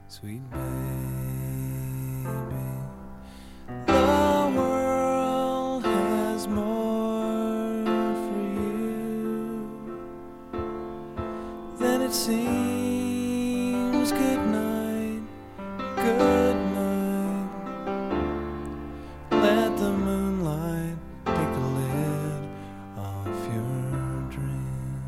Sweet baby, the world has more for you than it seems. Good night, good night. Let the moonlight take the lid off your dreams.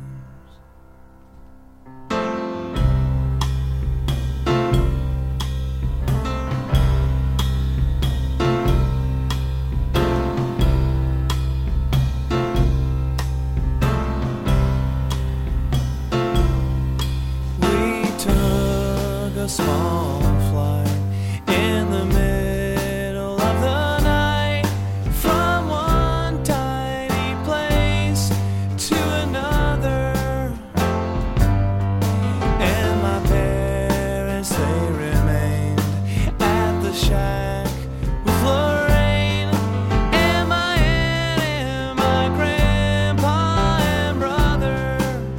A small flight in the middle of the night, from one tiny place to another. And my parents, they remained at the shack with Lorraine and my aunt and my grandpa and brother.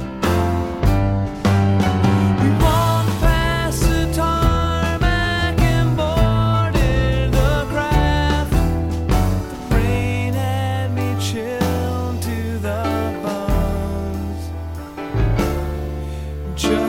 We walked past the tarmac and boarded the craft. The rain had me chilled to the bones.